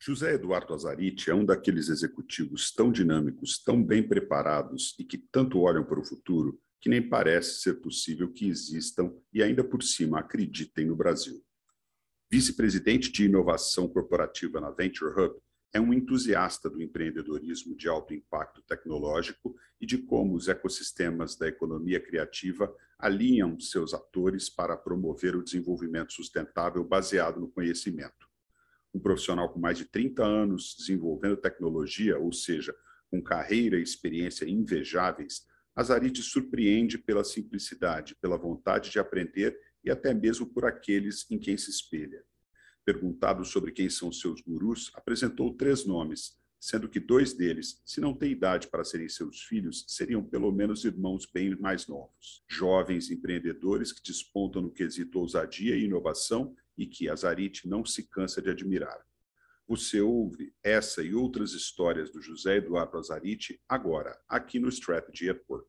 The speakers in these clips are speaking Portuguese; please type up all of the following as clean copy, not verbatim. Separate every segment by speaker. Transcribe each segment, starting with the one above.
Speaker 1: José Eduardo Azzarit é um daqueles executivos tão dinâmicos, tão bem preparados e que tanto olham para o futuro que nem parece ser possível que existam e ainda por cima acreditem no Brasil. Vice-presidente de inovação corporativa na Venture Hub, é um entusiasta do empreendedorismo de alto impacto tecnológico e de como os ecossistemas da economia criativa alinham seus atores para promover o desenvolvimento sustentável baseado no conhecimento. Um profissional com mais de 30 anos desenvolvendo tecnologia, ou seja, com carreira e experiência invejáveis, Azzarit surpreende pela simplicidade, pela vontade de aprender e até mesmo por aqueles em quem se espelha. Perguntado sobre quem são seus gurus, apresentou 3 nomes, sendo que 2 deles, se não têm idade para serem seus filhos, seriam pelo menos irmãos bem mais novos. Jovens empreendedores que despontam no quesito ousadia e inovação e que Azzarit não se cansa de admirar. Você ouve essa e outras histórias do José Eduardo Azzarit agora, aqui no Strategy at Work.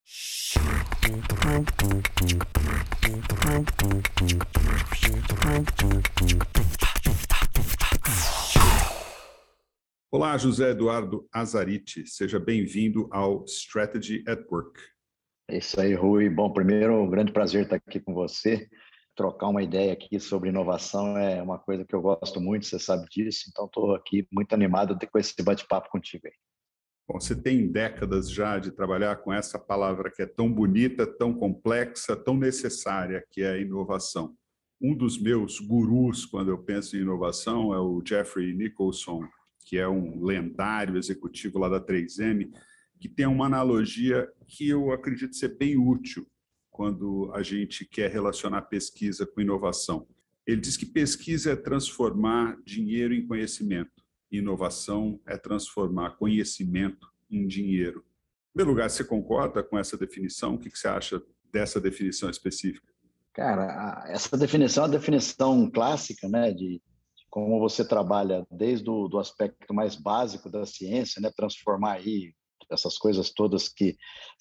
Speaker 1: Olá, José Eduardo Azzarit. Seja bem-vindo ao Strategy at Work.
Speaker 2: É isso aí, Rui. Bom, primeiro, um grande prazer estar aqui com você. Trocar uma ideia aqui sobre inovação é uma coisa que eu gosto muito, você sabe disso. Então, estou aqui muito animado com esse bate-papo contigo aí.
Speaker 1: Bom, você tem décadas já de trabalhar com essa palavra que é tão bonita, tão complexa, tão necessária, que é a inovação. Um dos meus gurus, quando eu penso em inovação, é o Jeffrey Nicholson, que é um lendário executivo lá da 3M, que tem uma analogia que eu acredito ser bem útil quando a gente quer relacionar pesquisa com inovação. Ele diz que pesquisa é transformar dinheiro em conhecimento. Inovação é transformar conhecimento em dinheiro. Em primeiro lugar, você concorda com essa definição? O que você acha dessa definição específica?
Speaker 2: Cara, essa definição é a definição clássica, né, de como você trabalha desde o aspecto mais básico da ciência, né, transformar aí essas coisas todas que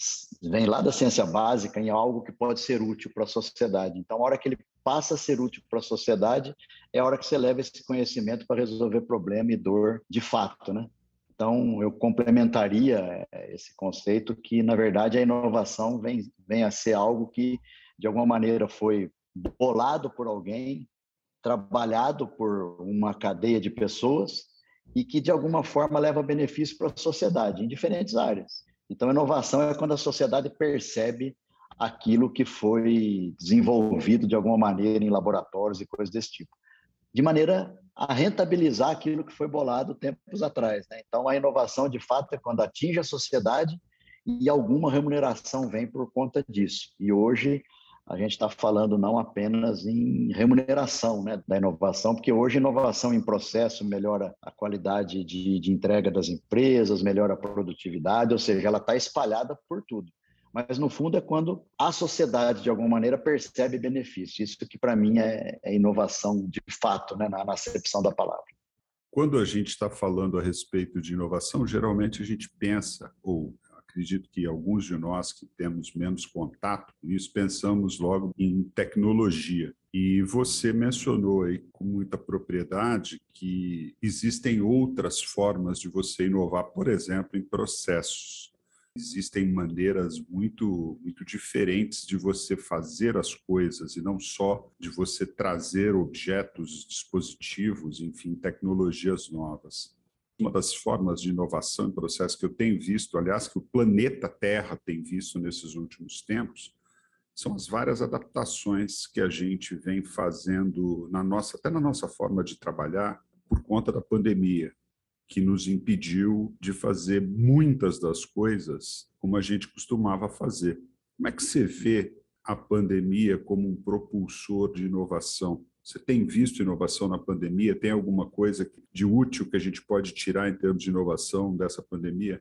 Speaker 2: vêm lá da ciência básica em algo que pode ser útil para a sociedade. Então, a hora que ele passa a ser útil para a sociedade, é a hora que você leva esse conhecimento para resolver problema e dor de fato, né? Então, eu complementaria esse conceito que, na verdade, a inovação vem a ser algo que, de alguma maneira, foi bolado por alguém, trabalhado por uma cadeia de pessoas e que, de alguma forma, leva benefício para a sociedade, em diferentes áreas. Então, inovação é quando a sociedade percebe aquilo que foi desenvolvido, de alguma maneira, em laboratórios e coisas desse tipo, de maneira a rentabilizar aquilo que foi bolado tempos atrás, né? Então, a inovação, de fato, é quando atinge a sociedade e alguma remuneração vem por conta disso. E hoje a gente está falando não apenas em remuneração, né, da inovação, porque hoje inovação em processo melhora a qualidade de entrega das empresas, melhora a produtividade, ou seja, ela está espalhada por tudo. Mas, no fundo, é quando a sociedade, de alguma maneira, percebe benefício. Isso que, para mim, é inovação de fato, né, na acepção da palavra.
Speaker 1: Quando a gente está falando a respeito de inovação, geralmente a gente pensa, ou acredito que alguns de nós que temos menos contato com isso, pensamos logo em tecnologia. E você mencionou aí com muita propriedade que existem outras formas de você inovar, por exemplo, em processos. Existem maneiras muito diferentes de você fazer as coisas e não só de você trazer objetos, dispositivos, enfim, tecnologias novas. Uma das formas de inovação em processo que eu tenho visto, aliás, que o planeta Terra tem visto nesses últimos tempos, são as várias adaptações que a gente vem fazendo até na nossa forma de trabalhar por conta da pandemia, que nos impediu de fazer muitas das coisas como a gente costumava fazer. Como é que você vê a pandemia como um propulsor de inovação? Você tem visto inovação na pandemia? Tem alguma coisa de útil que a gente pode tirar em termos de inovação dessa pandemia?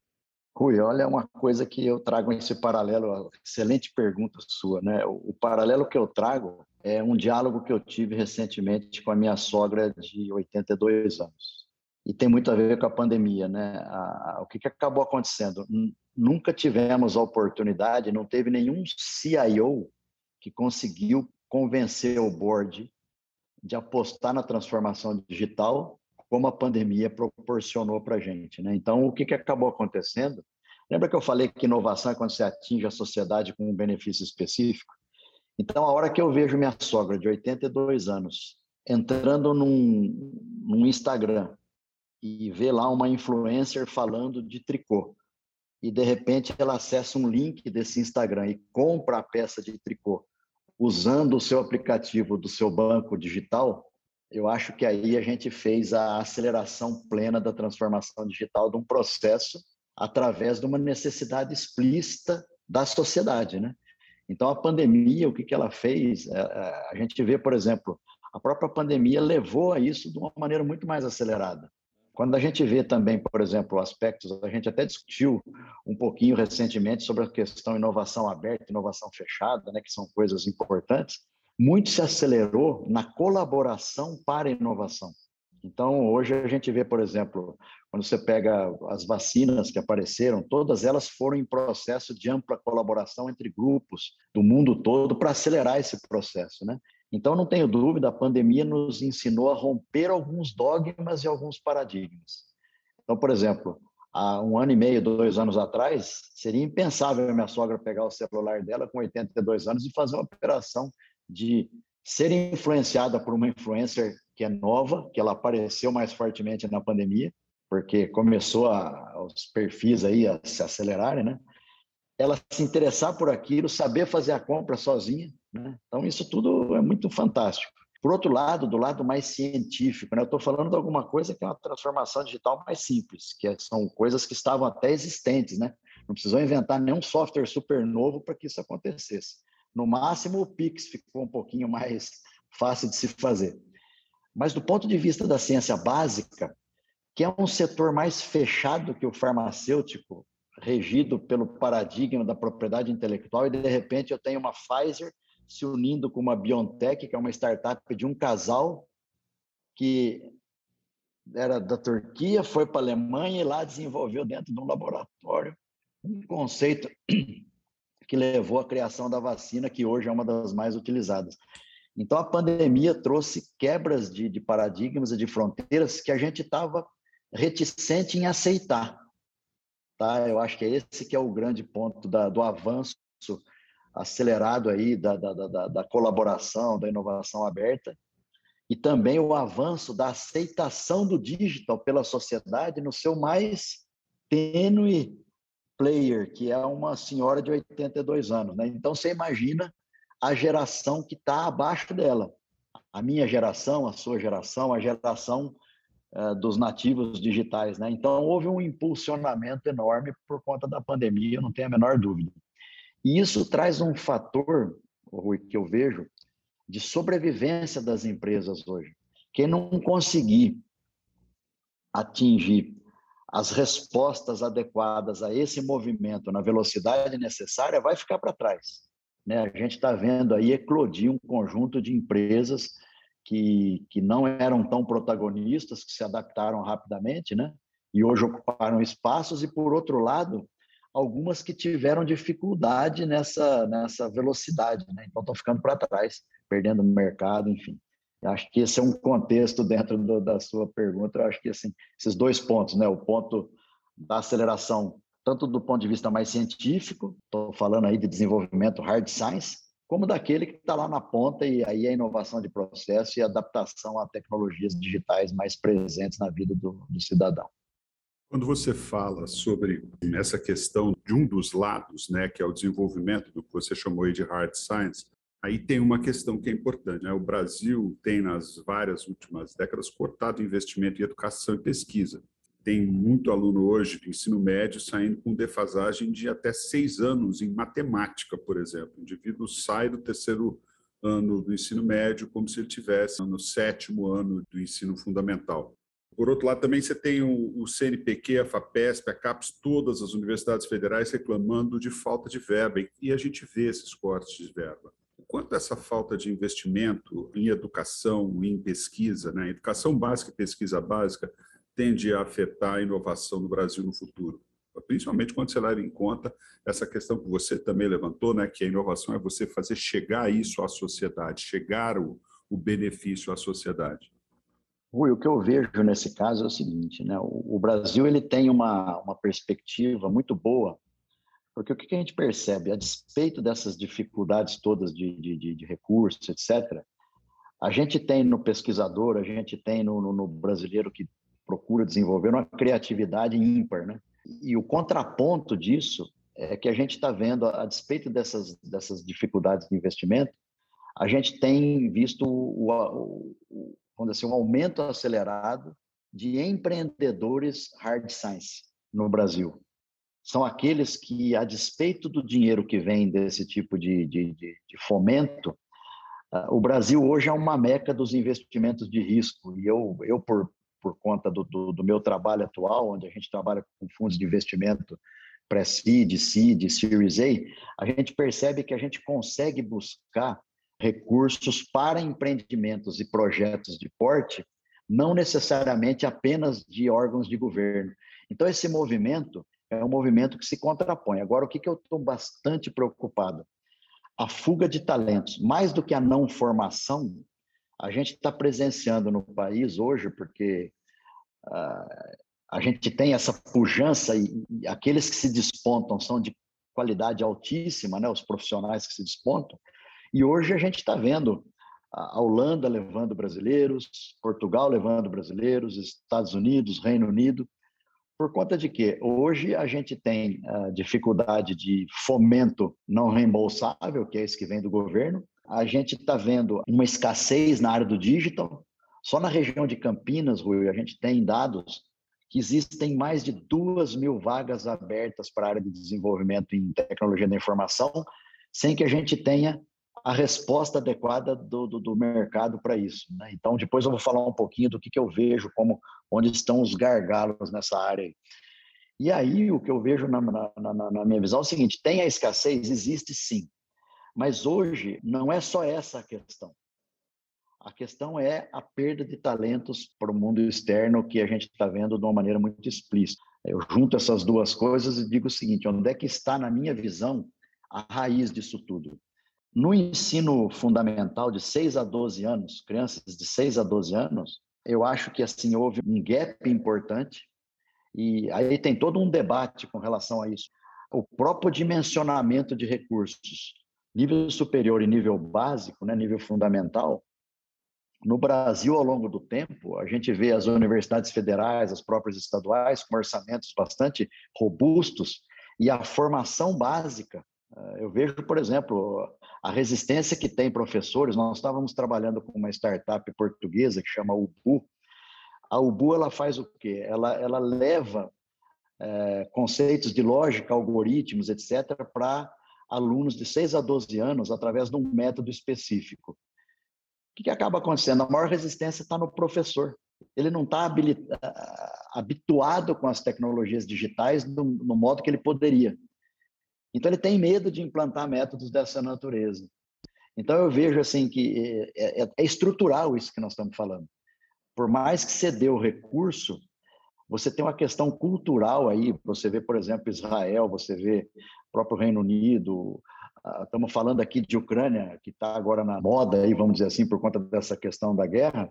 Speaker 2: Rui, olha, uma coisa que eu trago nesse paralelo, excelente pergunta sua, né? O paralelo que eu trago é um diálogo que eu tive recentemente com a minha sogra de 82 anos. E tem muito a ver com a pandemia, né? O que acabou acontecendo? Nunca tivemos a oportunidade, não teve nenhum CIO que conseguiu convencer o board de apostar na transformação digital como a pandemia proporcionou para a gente, né? Então, o que acabou acontecendo? Lembra que eu falei que inovação é quando você atinge a sociedade com um benefício específico? Então, a hora que eu vejo minha sogra, de 82 anos, entrando num Instagram e vê lá uma influencer falando de tricô, e de repente ela acessa um link desse Instagram e compra a peça de tricô usando o seu aplicativo do seu banco digital, eu acho que aí a gente fez a aceleração plena da transformação digital de um processo através de uma necessidade explícita da sociedade, né? Então, a pandemia, o que ela fez? A gente vê, por exemplo, a própria pandemia levou a isso de uma maneira muito mais acelerada. Quando a gente vê também, por exemplo, aspectos, a gente até discutiu um pouquinho recentemente sobre a questão inovação aberta, inovação fechada, né, que são coisas importantes, muito se acelerou na colaboração para a inovação. Então, hoje a gente vê, por exemplo, quando você pega as vacinas que apareceram, todas elas foram em processo de ampla colaboração entre grupos do mundo todo para acelerar esse processo, né? Então, não tenho dúvida, a pandemia nos ensinou a romper alguns dogmas e alguns paradigmas. Então, por exemplo, há 1 ano e meio, 2 anos atrás, seria impensável a minha sogra pegar o celular dela com 82 anos e fazer uma operação de ser influenciada por uma influencer que é nova, que ela apareceu mais fortemente na pandemia, porque começou os perfis aí a se acelerarem, né? Ela se interessar por aquilo, saber fazer a compra sozinha, né? Então, isso tudo é muito fantástico. Por outro lado, do lado mais científico, né? Eu estou falando de alguma coisa que é uma transformação digital mais simples, são coisas que estavam até existentes, né? Não precisou inventar nenhum software super novo para que isso acontecesse. No máximo, o Pix ficou um pouquinho mais fácil de se fazer. Mas do ponto de vista da ciência básica, que é um setor mais fechado que o farmacêutico, regido pelo paradigma da propriedade intelectual, e de repente eu tenho uma Pfizer se unindo com uma BioNTech, que é uma startup de um casal que era da Turquia, foi para a Alemanha e lá desenvolveu dentro de um laboratório um conceito que levou à criação da vacina, que hoje é uma das mais utilizadas. Então, a pandemia trouxe quebras de paradigmas e de fronteiras que a gente estava reticente em aceitar. Tá? Eu acho que é esse que é o grande ponto do avanço acelerado aí da colaboração, da inovação aberta, e também o avanço da aceitação do digital pela sociedade no seu mais tênue player, que é uma senhora de 82 anos. Né? Então, você imagina a geração que está abaixo dela. A minha geração, a sua geração, a geração dos nativos digitais. Né? Então, houve um impulsionamento enorme por conta da pandemia, eu não tenho a menor dúvida. E isso traz um fator, Rui, que eu vejo, de sobrevivência das empresas hoje. Quem não conseguir atingir as respostas adequadas a esse movimento na velocidade necessária vai ficar para trás. Né? A gente está vendo aí eclodir um conjunto de empresas que não eram tão protagonistas, que se adaptaram rapidamente, né? E hoje ocuparam espaços, e, por outro lado, algumas que tiveram dificuldade nessa velocidade, né? Então, estão ficando para trás, perdendo o mercado, enfim. Eu acho que esse é um contexto dentro da sua pergunta. Eu acho que assim, esses dois pontos, né? O ponto da aceleração, tanto do ponto de vista mais científico, estou falando aí de desenvolvimento hard science, como daquele que está lá na ponta, e aí a inovação de processo e a adaptação a tecnologias digitais mais presentes na vida do cidadão.
Speaker 1: Quando você fala sobre essa questão de um dos lados, né, que é o desenvolvimento do que você chamou aí de hard science, aí tem uma questão que é importante, né? O Brasil tem, nas várias últimas décadas, cortado investimento em educação e pesquisa. Tem muito aluno hoje do ensino médio saindo com defasagem de até 6 anos em matemática, por exemplo. O indivíduo sai do 3º ano do ensino médio como se ele estivesse no 7º ano do ensino fundamental. Por outro lado, também você tem o CNPq, a FAPESP, a CAPES, todas as universidades federais reclamando de falta de verba, e a gente vê esses cortes de verba. O quanto essa falta de investimento em educação, em pesquisa, né? Educação básica e pesquisa básica, tende a afetar a inovação no Brasil no futuro? Principalmente quando você leva em conta essa questão que você também levantou, né? Que a inovação é você fazer chegar isso à sociedade, chegar o benefício à sociedade.
Speaker 2: Rui, o que eu vejo nesse caso é o seguinte, né? O Brasil ele tem uma perspectiva muito boa, porque o que a gente percebe, a despeito dessas dificuldades todas de recursos, etc., a gente tem no pesquisador, a gente tem no brasileiro que procura desenvolver uma criatividade ímpar, né? E o contraponto disso é que a gente está vendo, a despeito dessas dificuldades de investimento, a gente tem visto vamos dizer assim, um aumento acelerado de empreendedores hard science no Brasil. São aqueles que, a despeito do dinheiro que vem desse tipo de fomento, o Brasil hoje é uma meca dos investimentos de risco. E eu por conta do meu trabalho atual, onde a gente trabalha com fundos de investimento pré-seed, seed, Series A gente percebe que a gente consegue buscar recursos para empreendimentos e projetos de porte, não necessariamente apenas de órgãos de governo. Então, esse movimento é um movimento que se contrapõe. Agora, o que eu estou bastante preocupado? A fuga de talentos. Mais do que a não formação, a gente está presenciando no país hoje, porque a gente tem essa pujança e aqueles que se despontam são de qualidade altíssima, né? Os profissionais que se despontam, e hoje a gente está vendo a Holanda levando brasileiros, Portugal levando brasileiros, Estados Unidos, Reino Unido, por conta de que hoje a gente tem a dificuldade de fomento não reembolsável, que é esse que vem do governo, a gente está vendo uma escassez na área do digital, só na região de Campinas, Rui, a gente tem dados que existem mais de 2.000 vagas abertas para a área de desenvolvimento em tecnologia da informação, sem que a gente tenha a resposta adequada do mercado para isso, né? Então, depois eu vou falar um pouquinho do que eu vejo como onde estão os gargalos nessa área. E aí, o que eu vejo na minha visão é o seguinte, tem a escassez? Existe sim, mas hoje não é só essa a questão. A questão é a perda de talentos para o mundo externo, que a gente está vendo de uma maneira muito explícita. Eu junto essas duas coisas e digo o seguinte, onde é que está, na minha visão, a raiz disso tudo? No ensino fundamental de 6 a 12 anos, crianças de 6 a 12 anos, eu acho que assim houve um gap importante e aí tem todo um debate com relação a isso. O próprio dimensionamento de recursos, nível superior e nível básico, né, nível fundamental, no Brasil, ao longo do tempo, a gente vê as universidades federais, as próprias estaduais, com orçamentos bastante robustos, e a formação básica. Eu vejo, por exemplo, a resistência que tem professores. Nós estávamos trabalhando com uma startup portuguesa que chama Ubu. A Ubu ela faz o quê? Ela leva conceitos de lógica, algoritmos, etc., para alunos de 6 a 12 anos através de um método específico. O que acaba acontecendo? A maior resistência está no professor. Ele não está habituado com as tecnologias digitais no modo que ele poderia. Então, ele tem medo de implantar métodos dessa natureza. Então, eu vejo assim que é estrutural isso que nós estamos falando. Por mais que você dê o recurso, você tem uma questão cultural aí. Você vê, por exemplo, Israel, você vê o próprio Reino Unido. Estamos falando aqui de Ucrânia, que está agora na moda, aí, vamos dizer assim, por conta dessa questão da guerra.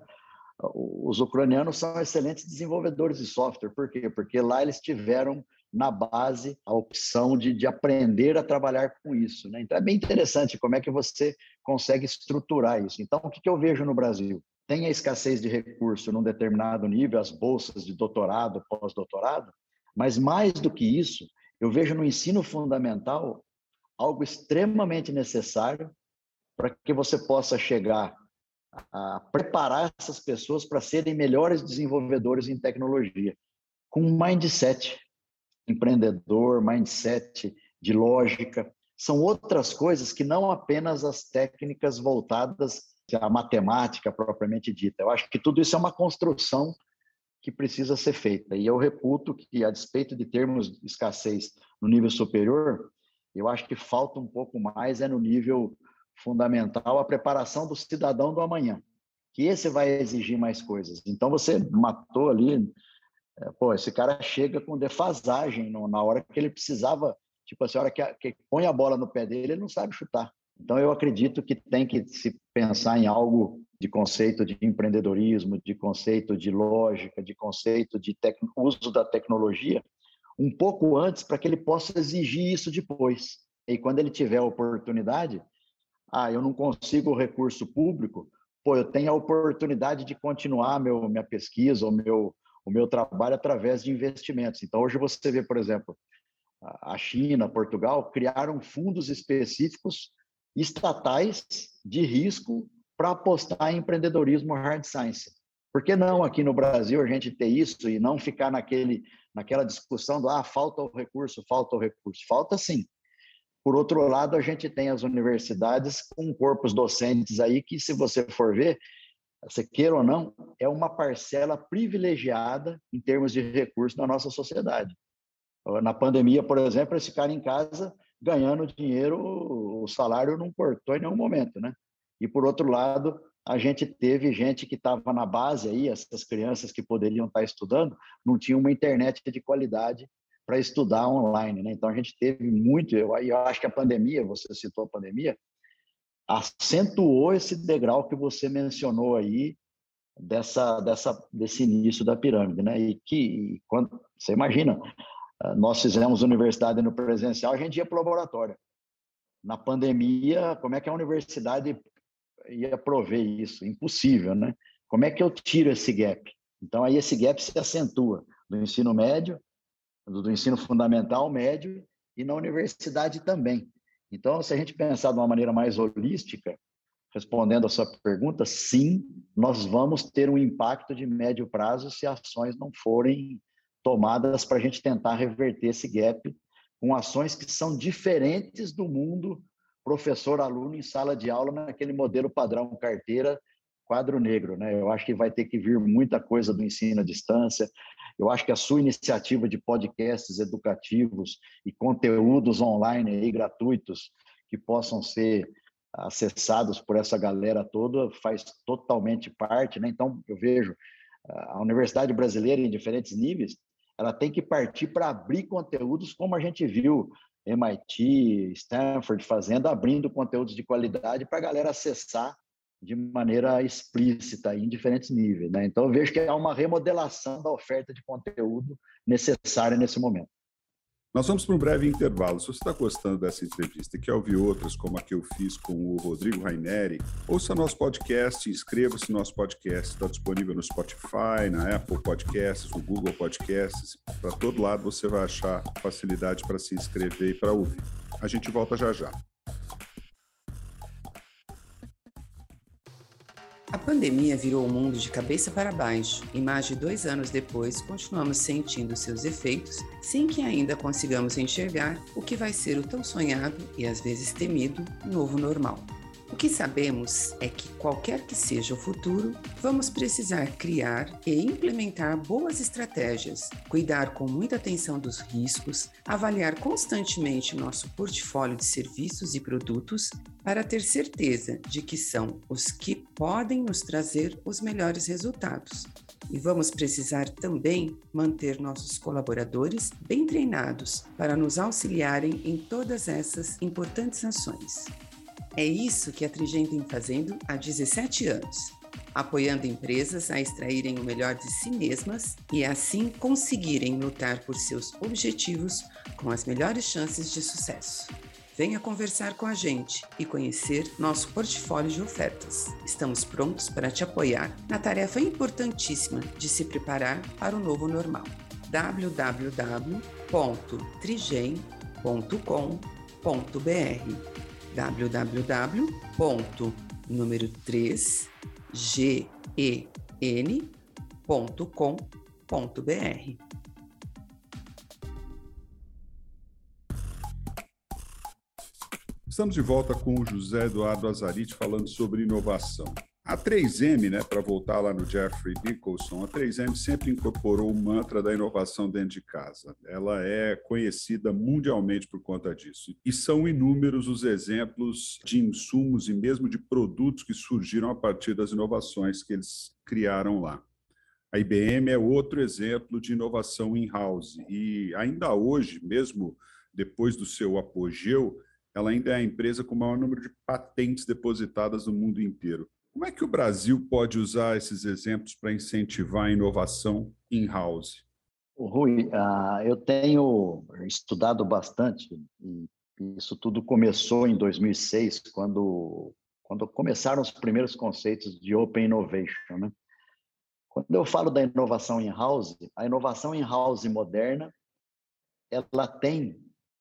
Speaker 2: Os ucranianos são excelentes desenvolvedores de software. Por quê? Porque lá eles tiveram na base a opção de aprender a trabalhar com isso, né? Então é bem interessante como é que você consegue estruturar isso. Então, o que eu vejo no Brasil? Tem a escassez de recurso num determinado nível, as bolsas de doutorado, pós-doutorado, mas mais do que isso, eu vejo no ensino fundamental algo extremamente necessário para que você possa chegar a preparar essas pessoas para serem melhores desenvolvedores em tecnologia, com um mindset empreendedor, mindset de lógica. São outras coisas que não apenas as técnicas voltadas à matemática propriamente dita. Eu acho que tudo isso é uma construção que precisa ser feita. E eu reputo que, a despeito de termos escassez no nível superior, eu acho que falta um pouco mais no nível fundamental a preparação do cidadão do amanhã, que esse vai exigir mais coisas. Então, você matou ali, esse cara chega com defasagem na hora que ele precisava, tipo assim, a hora que põe a bola no pé dele, ele não sabe chutar. Então, eu acredito que tem que se pensar em algo de conceito de empreendedorismo, de conceito de lógica, de conceito de uso da tecnologia, um pouco antes, para que ele possa exigir isso depois. E quando ele tiver a oportunidade, eu não consigo o recurso público, eu tenho a oportunidade de continuar minha pesquisa, o meu trabalho através de investimentos. Então, hoje você vê, por exemplo, a China, Portugal, criaram fundos específicos estatais de risco para apostar em empreendedorismo hard science. Por que não aqui no Brasil a gente ter isso e não ficar naquela discussão do falta o recurso, falta o recurso? Falta sim. Por outro lado, a gente tem as universidades com corpos docentes aí que, se você for ver, você queira ou não, é uma parcela privilegiada em termos de recursos na nossa sociedade. Na pandemia, por exemplo, eles ficaram em casa ganhando dinheiro, o salário não cortou em nenhum momento, né? E, por outro lado, a gente teve gente que estava na base aí, essas crianças que poderiam estar estudando, não tinham uma internet de qualidade para estudar online, né? Então, a gente teve muito, eu acho que a pandemia, você citou a pandemia, acentuou esse degrau que você mencionou aí, desse início da pirâmide, né? E quando você imagina, nós fizemos universidade no presencial, a gente ia para o laboratório. Na pandemia, como é que a universidade ia prover isso? Impossível, né? Como é que eu tiro esse gap? Então, aí esse gap se acentua do ensino médio, do ensino fundamental, médio, e na universidade também. Então, se a gente pensar de uma maneira mais holística, respondendo a sua pergunta, sim, nós vamos ter um impacto de médio prazo se ações não forem tomadas para a gente tentar reverter esse gap com ações que são diferentes do mundo professor-aluno em sala de aula, naquele modelo padrão carteira, quadro negro, né? Eu acho que vai ter que vir muita coisa do ensino à distância. Eu acho que a sua iniciativa de podcasts educativos e conteúdos online aí, gratuitos que possam ser acessados por essa galera toda faz totalmente parte, né? Então, eu vejo a universidade brasileira em diferentes níveis, ela tem que partir para abrir conteúdos como a gente viu MIT, Stanford fazendo, abrindo conteúdos de qualidade para a galera acessar de maneira explícita em diferentes níveis, né? Então, eu vejo que é uma remodelação da oferta de conteúdo necessária nesse momento.
Speaker 1: Nós vamos para um breve intervalo. Se você está gostando dessa entrevista e quer ouvir outras, como a que eu fiz com o Rodrigo Raineri, ouça nosso podcast, inscreva-se no nosso podcast. Está disponível no Spotify, na Apple Podcasts, no Google Podcasts. Para todo lado você vai achar facilidade para se inscrever e para ouvir. A gente volta já já.
Speaker 3: A pandemia virou o mundo de cabeça para baixo e mais de 2 anos depois continuamos sentindo seus efeitos sem que ainda consigamos enxergar o que vai ser o tão sonhado e às vezes temido novo normal. O que sabemos é que qualquer que seja o futuro, vamos precisar criar e implementar boas estratégias, cuidar com muita atenção dos riscos, avaliar constantemente nosso portfólio de serviços e produtos para ter certeza de que são os que podem nos trazer os melhores resultados. E vamos precisar também manter nossos colaboradores bem treinados para nos auxiliarem em todas essas importantes ações. É isso que a Trigem vem fazendo há 17 anos, apoiando empresas a extraírem o melhor de si mesmas e assim conseguirem lutar por seus objetivos com as melhores chances de sucesso. Venha conversar com a gente e conhecer nosso portfólio de ofertas. Estamos prontos para te apoiar na tarefa importantíssima de se preparar para o novo normal. www.trigem.com.br www.3gen.com.br.
Speaker 1: Estamos de volta com o José Eduardo Azariti falando sobre inovação. A 3M, para voltar lá no Jeffrey Nicholson, a 3M sempre incorporou o mantra da inovação dentro de casa. Ela é conhecida mundialmente por conta disso. E são inúmeros os exemplos de insumos e mesmo de produtos que surgiram a partir das inovações que eles criaram lá. A IBM é outro exemplo de inovação in-house. E ainda hoje, mesmo depois do seu apogeu, ela ainda é a empresa com o maior número de patentes depositadas no mundo inteiro. Como é que o Brasil pode usar esses exemplos para incentivar a inovação in-house?
Speaker 2: Rui, eu tenho estudado bastante, e isso tudo começou em 2006, quando começaram os primeiros conceitos de Open Innovation, né? Quando eu falo da inovação in-house, a inovação in-house moderna, ela tem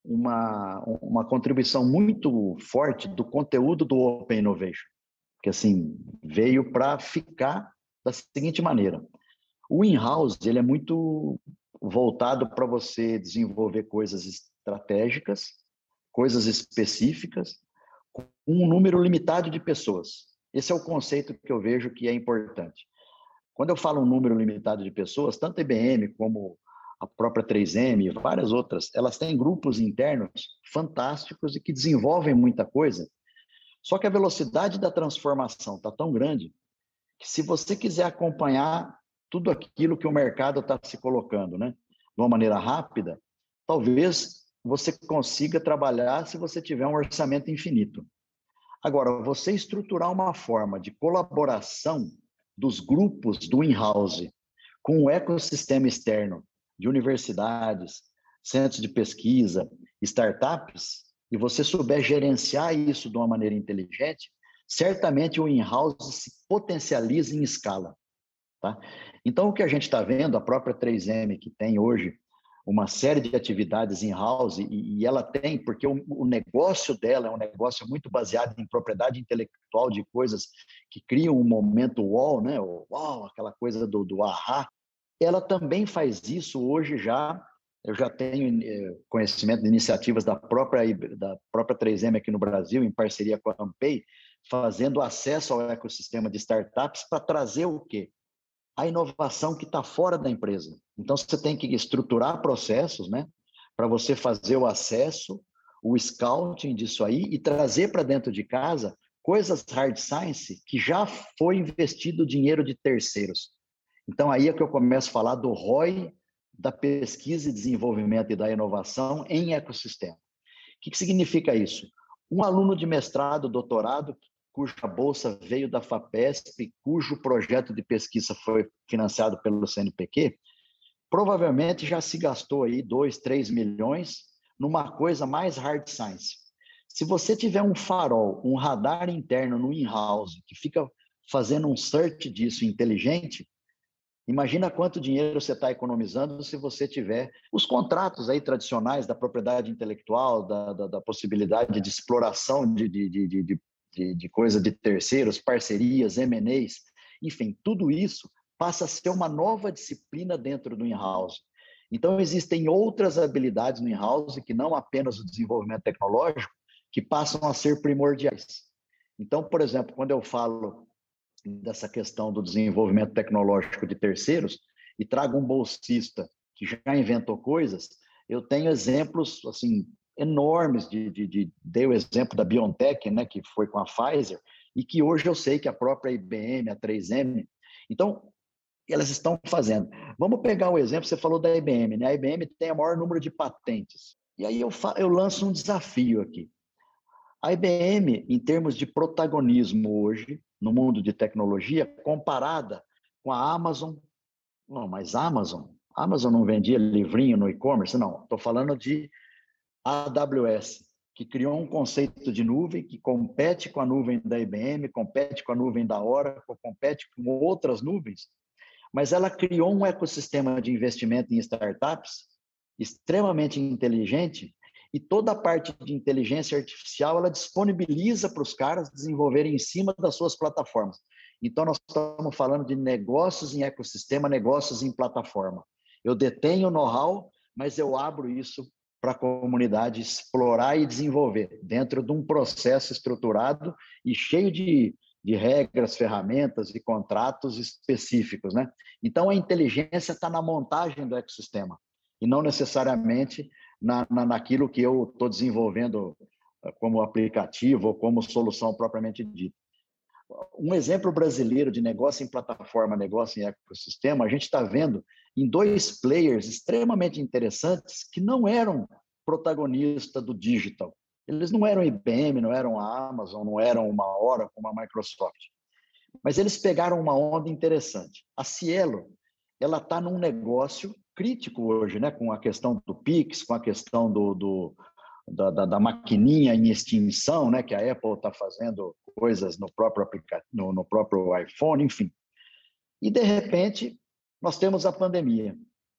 Speaker 2: uma contribuição muito forte do conteúdo do Open Innovation, que assim veio para ficar da seguinte maneira: o in-house ele é muito voltado para você desenvolver coisas estratégicas, coisas específicas, com um número limitado de pessoas. Esse é o conceito que eu vejo que é importante. Quando eu falo um número limitado de pessoas, tanto a IBM como a própria 3M e várias outras, elas têm grupos internos fantásticos e que desenvolvem muita coisa. Só que a velocidade da transformação está tão grande que, se você quiser acompanhar tudo aquilo que o mercado está se colocando, né, de uma maneira rápida, talvez você consiga trabalhar se você tiver um orçamento infinito. Agora, você estruturar uma forma de colaboração dos grupos do in-house com o ecossistema externo de universidades, centros de pesquisa, startups, e você souber gerenciar isso de uma maneira inteligente, certamente o in-house se potencializa em escala. Tá? Então, o que a gente está vendo, a própria 3M, que tem hoje uma série de atividades in-house, e ela tem, porque o negócio dela é um negócio muito baseado em propriedade intelectual de coisas que criam um momento wow, né? O wow, aquela coisa do ahá. Ela também faz isso hoje já. Eu já tenho conhecimento de iniciativas da própria 3M aqui no Brasil, em parceria com a Ampay, fazendo acesso ao ecossistema de startups para trazer o quê? A inovação que está fora da empresa. Então, você tem que estruturar processos, né, para você fazer o acesso, o scouting disso aí e trazer para dentro de casa coisas hard science que já foi investido dinheiro de terceiros. Então, aí é que eu começo a falar do ROI, da pesquisa e desenvolvimento e da inovação em ecossistema. O que significa isso? Um aluno de mestrado, doutorado, cuja bolsa veio da FAPESP, cujo projeto de pesquisa foi financiado pelo CNPq, provavelmente já se gastou aí 2, 3 milhões numa coisa mais hard science. Se você tiver um farol, um radar interno no in-house, que fica fazendo um search disso inteligente, imagina quanto dinheiro você está economizando se você tiver os contratos aí tradicionais da propriedade intelectual, da possibilidade de exploração de coisa de terceiros, parcerias, M&As, enfim, tudo isso passa a ser uma nova disciplina dentro do in-house. Então, existem outras habilidades no in-house que não apenas o desenvolvimento tecnológico, que passam a ser primordiais. Então, por exemplo, quando eu falo dessa questão do desenvolvimento tecnológico de terceiros e trago um bolsista que já inventou coisas, eu tenho exemplos assim enormes dei o exemplo da BioNTech, né, que foi com a Pfizer, e que hoje eu sei que a própria IBM, a 3M, então elas estão fazendo. Vamos pegar o exemplo, você falou da IBM, né? A IBM tem o maior número de patentes. E aí eu lanço um desafio aqui. A IBM, em termos de protagonismo hoje, no mundo de tecnologia, comparada com a Amazon, não, mas a Amazon não vendia livrinho no e-commerce, não, estou falando de AWS, que criou um conceito de nuvem que compete com a nuvem da IBM, compete com a nuvem da Oracle, compete com outras nuvens, mas ela criou um ecossistema de investimento em startups extremamente inteligente, e toda a parte de inteligência artificial ela disponibiliza para os caras desenvolverem em cima das suas plataformas. Então, nós estamos falando de negócios em ecossistema, negócios em plataforma. Eu detenho o know-how, mas eu abro isso para a comunidade explorar e desenvolver dentro de um processo estruturado e cheio de regras, ferramentas e contratos específicos, né? Então, a inteligência está na montagem do ecossistema e não necessariamente naquilo que eu estou desenvolvendo como aplicativo ou como solução propriamente dita. Um exemplo brasileiro de negócio em plataforma, negócio em ecossistema, a gente está vendo em 2 players extremamente interessantes que não eram protagonistas do digital. Eles não eram IBM, não eram a Amazon, não eram uma Oracle, uma Microsoft. Mas eles pegaram uma onda interessante. A Cielo, ela está num negócio crítico hoje, né? Com a questão do Pix, com a questão da maquininha em extinção, né? Que a Apple está fazendo coisas no próprio no próprio iPhone, enfim. E, de repente, nós temos a pandemia.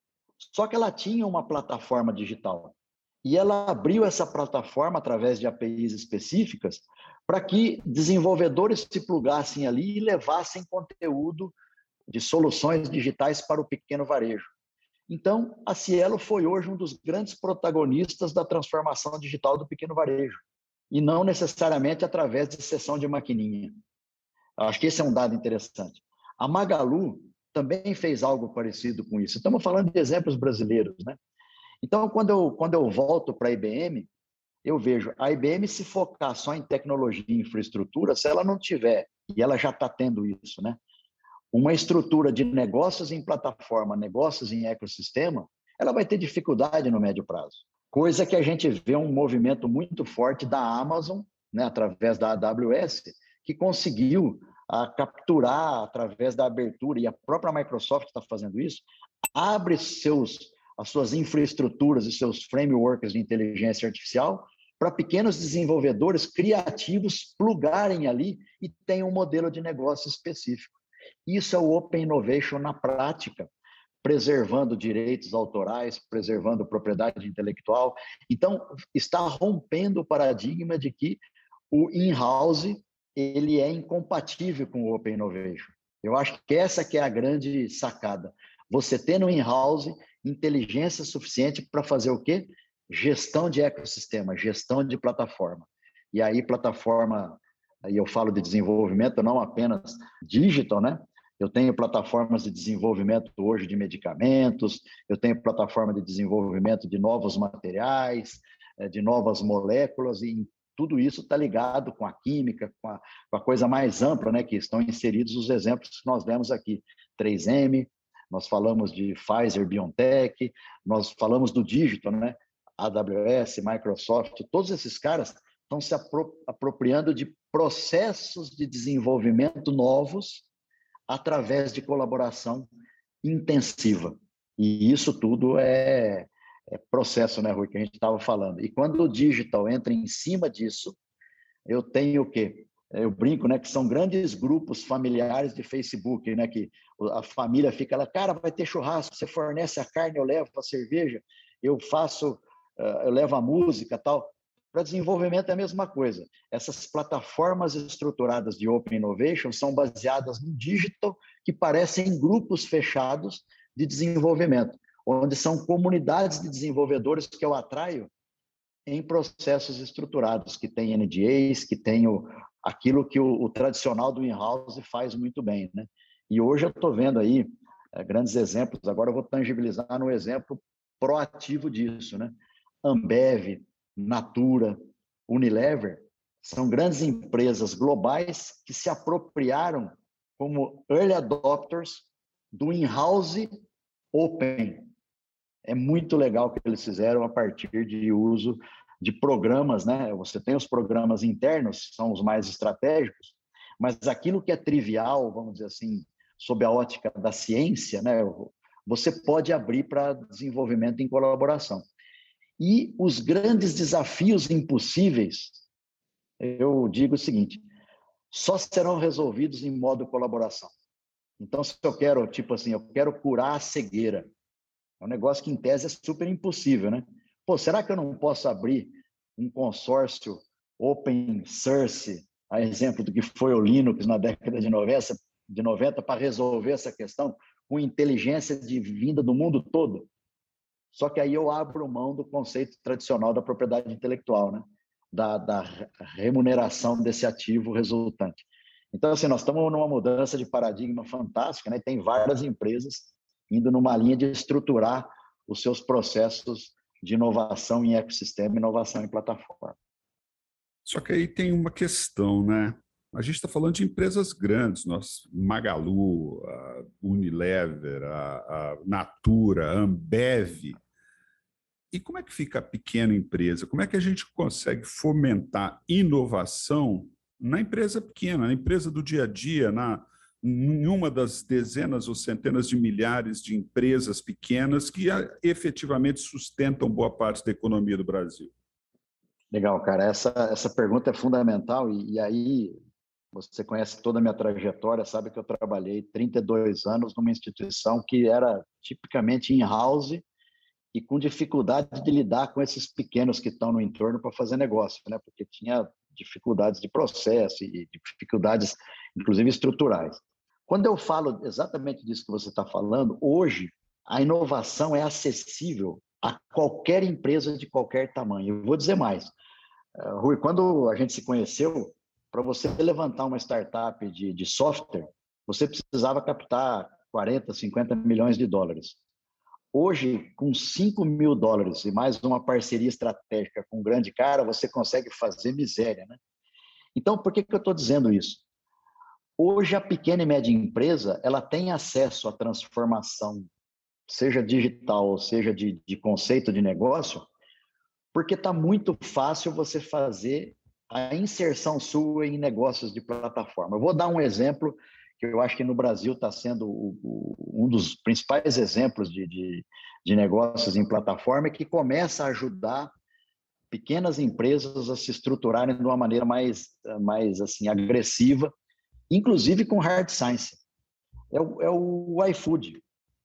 Speaker 2: Só que ela tinha uma plataforma digital. E ela abriu essa plataforma através de APIs específicas para que desenvolvedores se plugassem ali e levassem conteúdo de soluções digitais para o pequeno varejo. Então, a Cielo foi hoje um dos grandes protagonistas da transformação digital do pequeno varejo, e não necessariamente através de sessão de maquininha. Acho que esse é um dado interessante. A Magalu também fez algo parecido com isso. Estamos falando de exemplos brasileiros, né? Então, quando eu volto para a IBM, eu vejo a IBM se focar só em tecnologia e infraestrutura, se ela não tiver, e ela já está tendo isso, né? Uma estrutura de negócios em plataforma, negócios em ecossistema, ela vai ter dificuldade no médio prazo. Coisa que a gente vê um movimento muito forte da Amazon, né, através da AWS, que conseguiu capturar através da abertura, e a própria Microsoft está fazendo isso, abre as suas infraestruturas e seus frameworks de inteligência artificial para pequenos desenvolvedores criativos plugarem ali e tenham um modelo de negócio específico. Isso é o Open Innovation na prática, preservando direitos autorais, preservando propriedade intelectual. Então, está rompendo o paradigma de que o in-house ele é incompatível com o Open Innovation. Eu acho que essa que é a grande sacada. Você ter no in-house inteligência suficiente para fazer o quê? Gestão de ecossistema, gestão de plataforma. E aí, plataforma, aí eu falo de desenvolvimento não apenas digital, né? Eu tenho plataformas de desenvolvimento hoje de medicamentos, eu tenho plataforma de desenvolvimento de novos materiais, de novas moléculas, e tudo isso está ligado com a química, com a coisa mais ampla, né? Que estão inseridos os exemplos que nós demos aqui. 3M, nós falamos de Pfizer, BioNTech, nós falamos do digital, né? AWS, Microsoft, todos esses caras estão se apropriando de processos de desenvolvimento novos através de colaboração intensiva. E isso tudo é processo, né, Rui, que a gente estava falando. E quando o digital entra em cima disso, eu tenho o quê? Eu brinco, né, que são grandes grupos familiares de Facebook, né, que a família fica lá, cara, vai ter churrasco, você fornece a carne, eu levo a cerveja, eu levo a música, tal. Para desenvolvimento é a mesma coisa. Essas plataformas estruturadas de Open Innovation são baseadas no digital, que parecem grupos fechados de desenvolvimento, onde são comunidades de desenvolvedores que eu atraio em processos estruturados, que tem NDAs, que tem aquilo que o tradicional do in-house faz muito bem, né? E hoje eu estou vendo aí grandes exemplos, agora eu vou tangibilizar no exemplo proativo disso, né? Ambev, Natura, Unilever, são grandes empresas globais que se apropriaram como early adopters do in-house open. É muito legal o que eles fizeram a partir de uso de programas, né? Você tem os programas internos, são os mais estratégicos, mas aquilo que é trivial, vamos dizer assim, sob a ótica da ciência, né? Você pode abrir para desenvolvimento em colaboração. E os grandes desafios impossíveis, eu digo o seguinte, só serão resolvidos em modo colaboração. Então, se eu quero, tipo assim, eu quero curar a cegueira, é um negócio que, em tese, é super impossível, né? Pô, será que eu não posso abrir um consórcio open source, a exemplo do que foi o Linux na década de 90 para resolver essa questão com inteligência vinda do mundo todo? Só que aí eu abro mão do conceito tradicional da propriedade intelectual, né? Da remuneração desse ativo resultante. Então, assim, nós estamos numa mudança de paradigma fantástica, né? Tem várias empresas indo numa linha de estruturar os seus processos de inovação em ecossistema, inovação em plataforma.
Speaker 1: Só que aí tem uma questão, né? A gente está falando de empresas grandes, Magalu, a Unilever, a Natura, a Ambev. E como é que fica a pequena empresa? Como é que a gente consegue fomentar inovação Na empresa pequena, na empresa do dia a dia, em uma das dezenas ou centenas de milhares de empresas pequenas que efetivamente sustentam boa parte da economia do Brasil.
Speaker 2: Legal, cara. Essa pergunta é fundamental e aí você conhece toda a minha trajetória, sabe que eu trabalhei 32 anos numa instituição que era tipicamente in-house e com dificuldade de lidar com esses pequenos que estão no entorno para fazer negócio, né? Porque tinha dificuldades de processo e dificuldades, inclusive, estruturais. Quando eu falo exatamente disso que você está falando, hoje a inovação é acessível a qualquer empresa de qualquer tamanho. Eu vou dizer mais. Rui, quando a gente se conheceu, para você levantar uma startup de software, você precisava captar 40, 50 milhões de dólares. Hoje, com 5 mil dólares e mais uma parceria estratégica com um grande cara, você consegue fazer miséria, né? Então, por que eu estou dizendo isso? Hoje, a pequena e média empresa, ela tem acesso à transformação, seja digital ou seja de conceito de negócio, porque está muito fácil você fazer a inserção sua em negócios de plataforma. Eu vou dar um exemplo que eu acho que no Brasil está sendo um dos principais exemplos de negócios em plataforma, que começa a ajudar pequenas empresas a se estruturarem de uma maneira mais assim, agressiva, inclusive com hard science. É o iFood.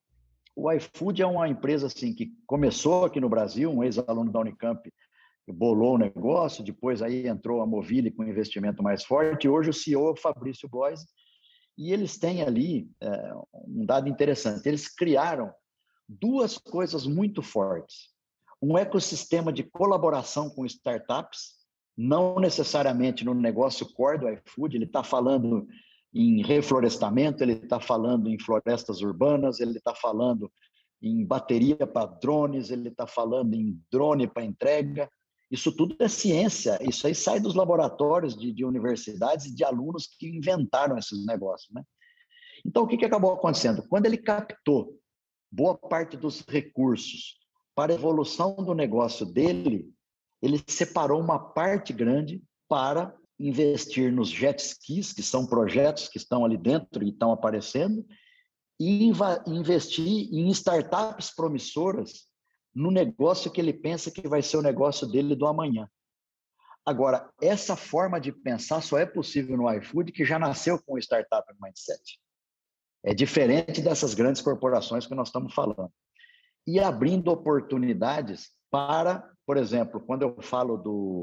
Speaker 2: O iFood é uma empresa assim, que começou aqui no Brasil, um ex-aluno da Unicamp bolou o negócio, depois aí entrou a Movile com um investimento mais forte, e hoje o CEO é o Fabrício Blois, e eles têm ali um dado interessante, eles criaram duas coisas muito fortes, um ecossistema de colaboração com startups, não necessariamente no negócio core do iFood, ele está falando em reflorestamento, ele está falando em florestas urbanas, ele está falando em bateria para drones, ele está falando em drone para entrega. Isso tudo é ciência, isso aí sai dos laboratórios de universidades e de alunos que inventaram esses negócios, né? Então, o que acabou acontecendo? Quando ele captou boa parte dos recursos para a evolução do negócio dele, ele separou uma parte grande para investir nos jet skis, que são projetos que estão ali dentro e estão aparecendo, e investir em startups promissoras no negócio que ele pensa que vai ser o negócio dele do amanhã. Agora, essa forma de pensar só é possível no iFood, que já nasceu com o Startup Mindset. É diferente dessas grandes corporações que nós estamos falando. E abrindo oportunidades para, por exemplo, quando eu falo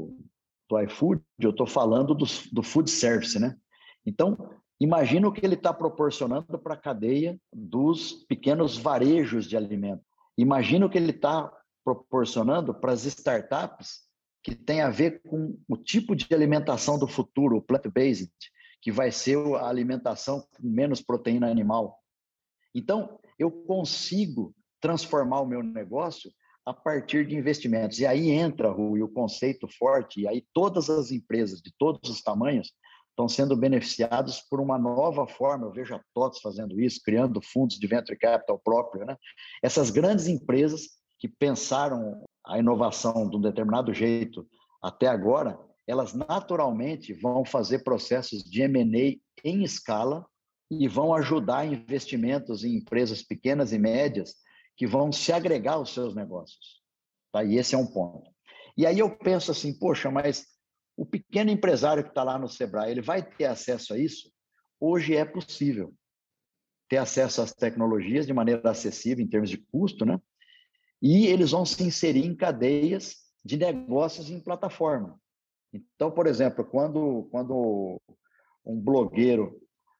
Speaker 2: do iFood, eu estou falando do food service, né? Então, imagina o que ele está proporcionando para a cadeia dos pequenos varejos de alimentos. Imagina o que ele está proporcionando para as startups que tem a ver com o tipo de alimentação do futuro, o plant-based, que vai ser a alimentação com menos proteína animal. Então, eu consigo transformar o meu negócio a partir de investimentos. E aí entra, Rui, o conceito forte, e aí todas as empresas de todos os tamanhos estão sendo beneficiados por uma nova forma. Eu vejo a TOTS fazendo isso, criando fundos de venture capital próprio, né? Essas grandes empresas que pensaram a inovação de um determinado jeito até agora, elas naturalmente vão fazer processos de M&A em escala e vão ajudar investimentos em empresas pequenas e médias que vão se agregar aos seus negócios. Tá? E esse é um ponto. E aí eu penso assim, poxa, mas o pequeno empresário que está lá no Sebrae, ele vai ter acesso a isso? Hoje é possível ter acesso às tecnologias de maneira acessível em termos de custo, né? E eles vão se inserir em cadeias de negócios em plataforma. Então, por exemplo, quando um blogueiro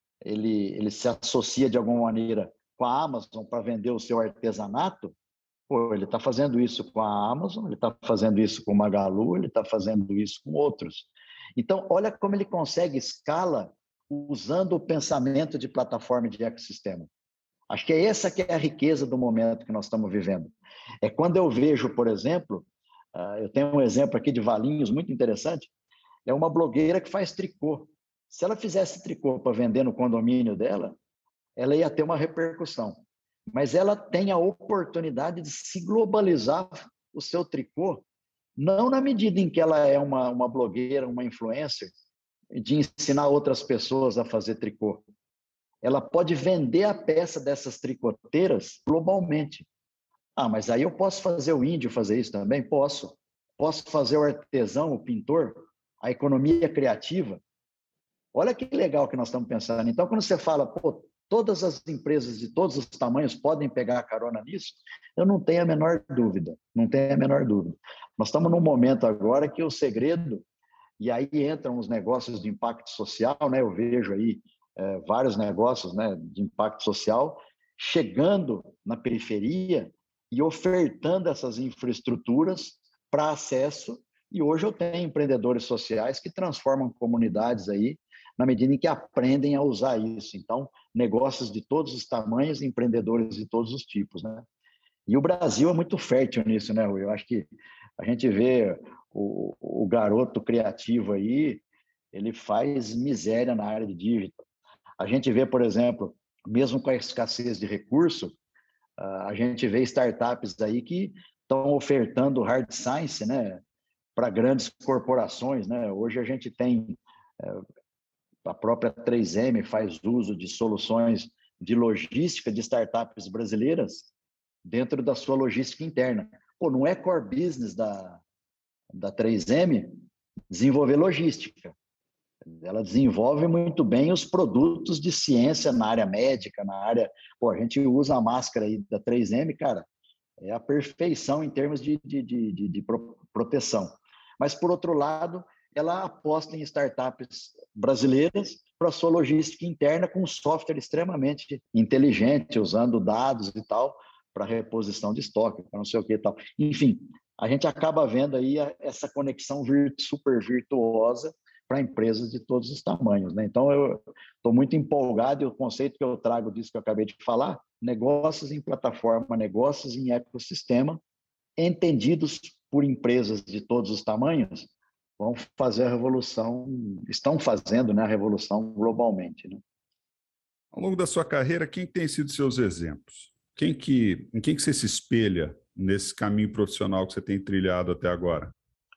Speaker 2: ele se associa de alguma maneira com a Amazon para vender o seu artesanato, pô, ele está fazendo isso com a Amazon, ele está fazendo isso com o Magalu, ele está fazendo isso com outros. Então, olha como ele consegue escala usando o pensamento de plataforma e de ecossistema. Acho que é essa que é a riqueza do momento que nós estamos vivendo. É quando eu vejo, por exemplo, eu tenho um exemplo aqui de Valinhos muito interessante, é uma blogueira que faz tricô. Se ela fizesse tricô para vender no condomínio dela, ela ia ter uma repercussão. Mas ela tem a oportunidade de se globalizar o seu tricô, não na medida em que ela é uma blogueira, uma influencer, de ensinar outras pessoas a fazer tricô. Ela pode vender a peça dessas tricoteiras globalmente. Ah, mas aí eu posso fazer o índio fazer isso também? Posso. Posso fazer o artesão, o pintor, a economia criativa. Olha que legal que nós estamos pensando. Então, quando você fala, pô, todas as empresas de todos os tamanhos podem pegar a carona nisso, eu não tenho a menor dúvida, não tenho a menor dúvida. Nós estamos num momento agora que o segredo, e aí entram os negócios de impacto social, né? Eu vejo aí vários negócios, né, de impacto social chegando na periferia e ofertando essas infraestruturas para acesso. E hoje eu tenho empreendedores sociais que transformam comunidades aí na medida em que aprendem a usar isso. Então, negócios de todos os tamanhos, empreendedores de todos os tipos, né? E o Brasil é muito fértil nisso, né, Rui? Eu acho que a gente vê o garoto criativo aí, ele faz miséria na área de digital. A gente vê, por exemplo, mesmo com a escassez de recurso, a gente vê startups aí que estão ofertando hard science, né, para grandes corporações, né? Hoje a gente tem a própria 3M faz uso de soluções de logística de startups brasileiras dentro da sua logística interna. Pô, não é core business da 3M desenvolver logística. Ela desenvolve muito bem os produtos de ciência na área médica, na área... Pô, a gente usa a máscara aí da 3M, cara, é a perfeição em termos de proteção. Mas, por outro lado, ela aposta em startups brasileiras para sua logística interna com software extremamente inteligente, usando dados e tal, para reposição de estoque, para não sei o que e tal. Enfim, a gente acaba vendo aí essa conexão super virtuosa para empresas de todos os tamanhos, né? Então, eu estou muito empolgado e o conceito que eu trago disso que eu acabei de falar, negócios em plataforma, negócios em ecossistema, entendidos por empresas de todos os tamanhos, vão fazer a revolução, estão fazendo, né, a revolução globalmente, né?
Speaker 1: Ao longo da sua carreira, quem tem sido seus exemplos? Em quem que você se espelha nesse caminho profissional que você tem trilhado até agora?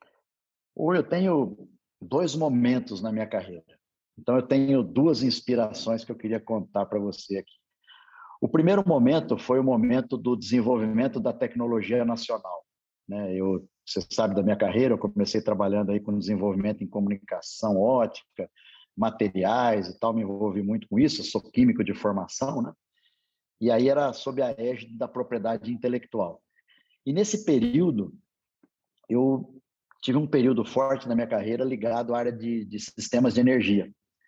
Speaker 2: Eu tenho 2 momentos na minha carreira. Então, eu tenho 2 inspirações que eu queria contar para você aqui. O primeiro momento foi o momento do desenvolvimento da tecnologia nacional, né? Você sabe da minha carreira, eu comecei trabalhando aí com desenvolvimento em comunicação ótica, materiais e tal, me envolvi muito com isso, eu sou químico de formação, né? E aí era sob a égide da propriedade intelectual. E nesse período, eu tive um período forte na minha carreira ligado à área de sistemas de energia.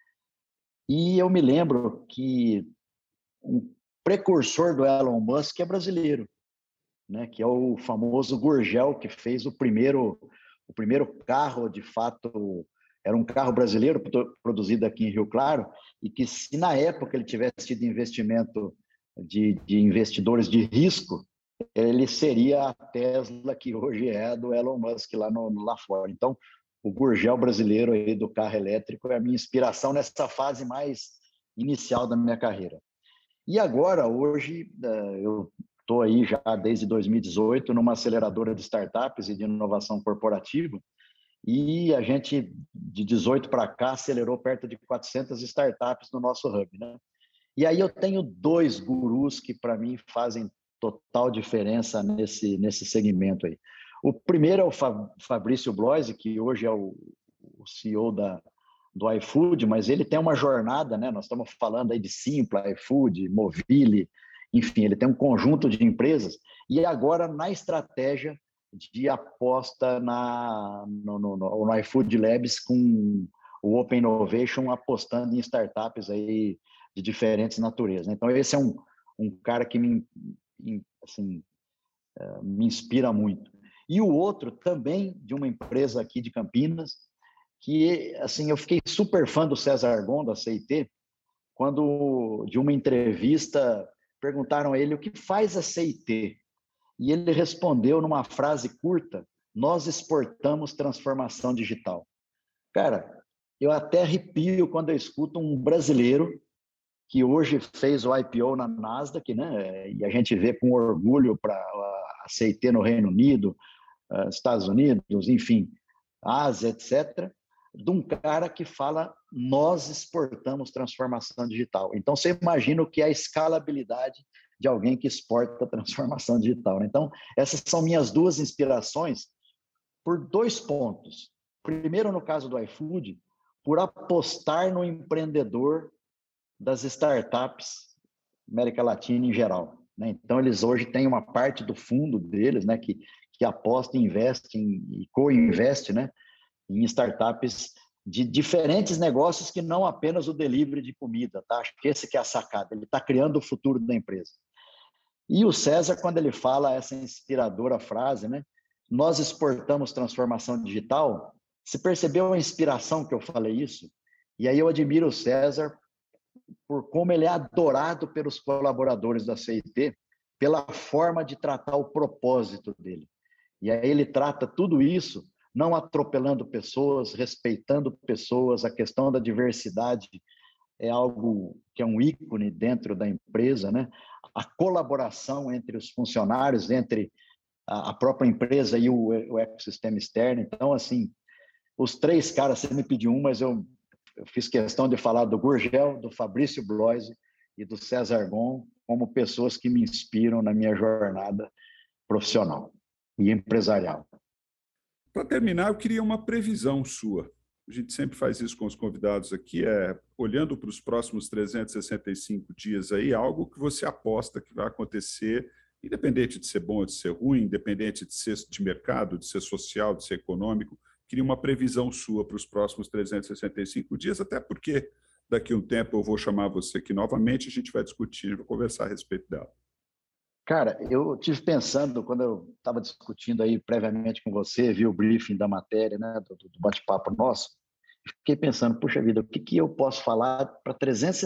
Speaker 2: E eu me lembro que um precursor do Elon Musk é brasileiro, né? Que é o famoso Gurgel, que fez o primeiro carro, de fato, era um carro brasileiro produzido aqui em Rio Claro, e que se na época ele tivesse tido investimento de investidores de risco, ele seria a Tesla que hoje é a do Elon Musk lá fora. Então, o Gurgel brasileiro aí do carro elétrico é a minha inspiração nessa fase mais inicial da minha carreira. E agora, hoje, eu estou aí já desde 2018 numa aceleradora de startups e de inovação corporativa, e a gente, de 18 para cá, acelerou perto de 400 startups no nosso hub, né? E aí eu tenho 2 gurus que, para mim, fazem total diferença nesse segmento aí. O primeiro é o Fabrício Bloise, que hoje é o CEO do iFood, mas ele tem uma jornada, né? Nós estamos falando aí de Simpla, iFood, Movile, enfim, ele tem um conjunto de empresas, e agora na estratégia de aposta no iFood Labs com o Open Innovation, apostando em startups aí de diferentes naturezas. Então, esse é um cara que me inspira muito. E o outro também de uma empresa aqui de Campinas, que assim, eu fiquei super fã do César Gon, da CIT, quando de uma entrevista perguntaram a ele o que faz a CIT. E ele respondeu numa frase curta: nós exportamos transformação digital. Cara, eu até arrepio quando eu escuto um brasileiro que hoje fez o IPO na Nasdaq, né? E a gente vê com orgulho para a CIT no Reino Unido, Estados Unidos, enfim, Ásia, etc. de um cara que fala: nós exportamos transformação digital. Então, você imagina o que é a escalabilidade de alguém que exporta transformação digital, né? Então, essas são minhas duas inspirações por 2 pontos. Primeiro, no caso do iFood, por apostar no empreendedor das startups América Latina em geral, né? Então, eles hoje têm uma parte do fundo deles, né, que aposta, investe e co-investe, né, em startups de diferentes negócios que não apenas o delivery de comida, tá? Acho que esse que é a sacada, ele está criando o futuro da empresa. E o César, quando ele fala essa inspiradora frase, né, nós exportamos transformação digital, se percebeu a inspiração que eu falei isso? E aí eu admiro o César por como ele é adorado pelos colaboradores da CIT, pela forma de tratar o propósito dele. E aí ele trata tudo isso não atropelando pessoas, respeitando pessoas. A questão da diversidade é algo que é um ícone dentro da empresa, né? A colaboração entre os funcionários, entre a própria empresa e o ecossistema externo. Então, assim, os 3 caras, você me pediu um, mas eu fiz questão de falar do Gurgel, do Fabrício Bloise e do César Gon como pessoas que me inspiram na minha jornada profissional e empresarial.
Speaker 1: Para terminar, eu queria uma previsão sua. A gente sempre faz isso com os convidados aqui, olhando para os próximos 365 dias aí, algo que você aposta que vai acontecer, independente de ser bom ou de ser ruim, independente de ser de mercado, de ser social, de ser econômico. Queria uma previsão sua para os próximos 365 dias, até porque daqui a um tempo eu vou chamar você aqui novamente, a gente vai discutir, vai conversar a respeito dela.
Speaker 2: Cara, eu tive pensando, quando eu estava discutindo aí previamente com você, vi o briefing da matéria, né, do bate-papo nosso, fiquei pensando, puxa vida, o que eu posso falar para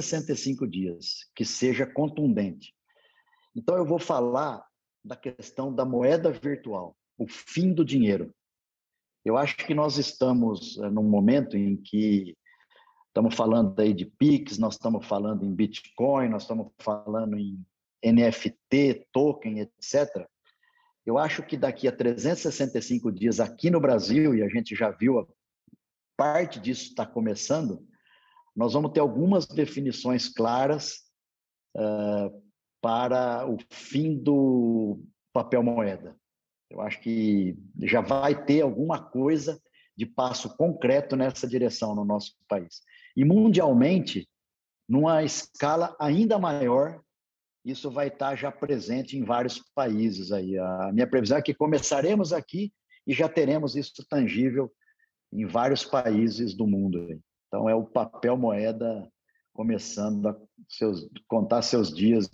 Speaker 2: 365 dias que seja contundente? Então, eu vou falar da questão da moeda virtual, o fim do dinheiro. Eu acho que nós estamos num momento em que estamos falando aí de Pix, nós estamos falando em Bitcoin, nós estamos falando em NFT, token, etc. Eu acho que daqui a 365 dias aqui no Brasil, e a gente já viu, parte disso está começando, nós vamos ter algumas definições claras para o fim do papel moeda. Eu acho que já vai ter alguma coisa de passo concreto nessa direção no nosso país. E mundialmente, numa escala ainda maior, isso vai estar já presente em vários países aí. A minha previsão é que começaremos aqui e já teremos isso tangível em vários países do mundo. Então, é o papel moeda começando a contar seus dias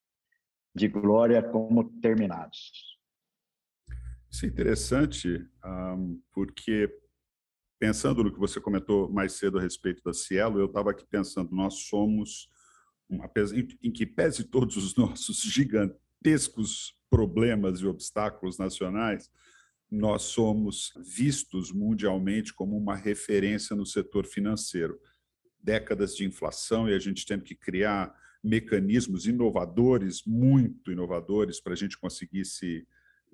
Speaker 2: de glória como terminados.
Speaker 1: Isso é interessante, porque, pensando no que você comentou mais cedo a respeito da Cielo, eu estava aqui pensando, nós somos, em que pese todos os nossos gigantescos problemas e obstáculos nacionais, nós somos vistos mundialmente como uma referência no setor financeiro. Décadas de inflação e a gente tendo que criar mecanismos inovadores, muito inovadores, para a gente conseguir se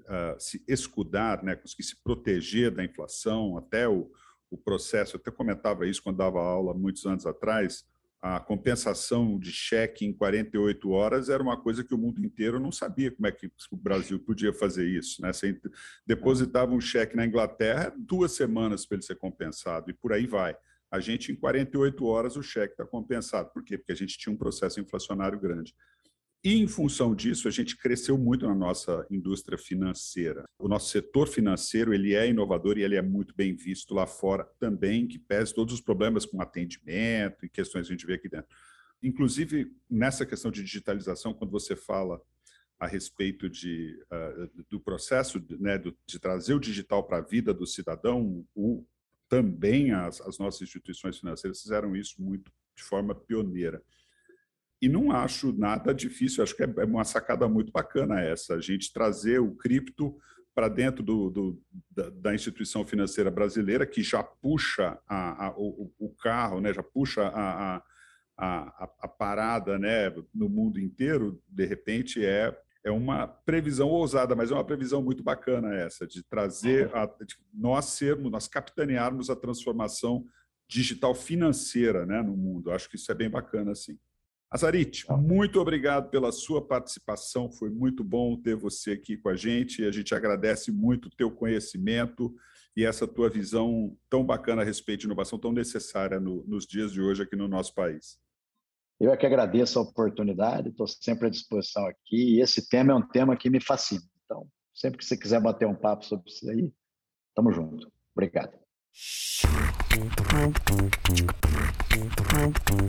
Speaker 1: escudar, né, conseguir se proteger da inflação, até o processo, eu até comentava isso quando dava aula muitos anos atrás, a compensação de cheque em 48 horas era uma coisa que o mundo inteiro não sabia como é que o Brasil podia fazer isso, né? Você depositava um cheque na Inglaterra, 2 semanas para ele ser compensado, e por aí vai. A gente, em 48 horas, o cheque está compensado. Por quê? Porque a gente tinha um processo inflacionário grande. E, em função disso, a gente cresceu muito na nossa indústria financeira. O nosso setor financeiro ele é inovador e ele é muito bem visto lá fora também, que pese todos os problemas com atendimento e questões que a gente vê aqui dentro. Inclusive, nessa questão de digitalização, quando você fala a respeito do processo, né, de trazer o digital para a vida do cidadão, também as nossas instituições financeiras fizeram isso muito de forma pioneira. E não acho nada difícil, acho que é uma sacada muito bacana essa, a gente trazer o cripto para dentro da instituição financeira brasileira, que já puxa o carro, né, já puxa a parada, né, no mundo inteiro, de repente É uma previsão ousada, mas é uma previsão muito bacana essa, de trazer, de nós capitanearmos a transformação digital financeira, né, no mundo. Acho que isso é bem bacana, sim. Azarit, muito obrigado pela sua participação, foi muito bom ter você aqui com a gente agradece muito o teu conhecimento e essa tua visão tão bacana a respeito de inovação, tão necessária nos dias de hoje aqui no nosso país.
Speaker 2: Eu é que agradeço a oportunidade, estou sempre à disposição aqui, e esse tema é um tema que me fascina. Então, sempre que você quiser bater um papo sobre isso aí, estamos juntos. Obrigado.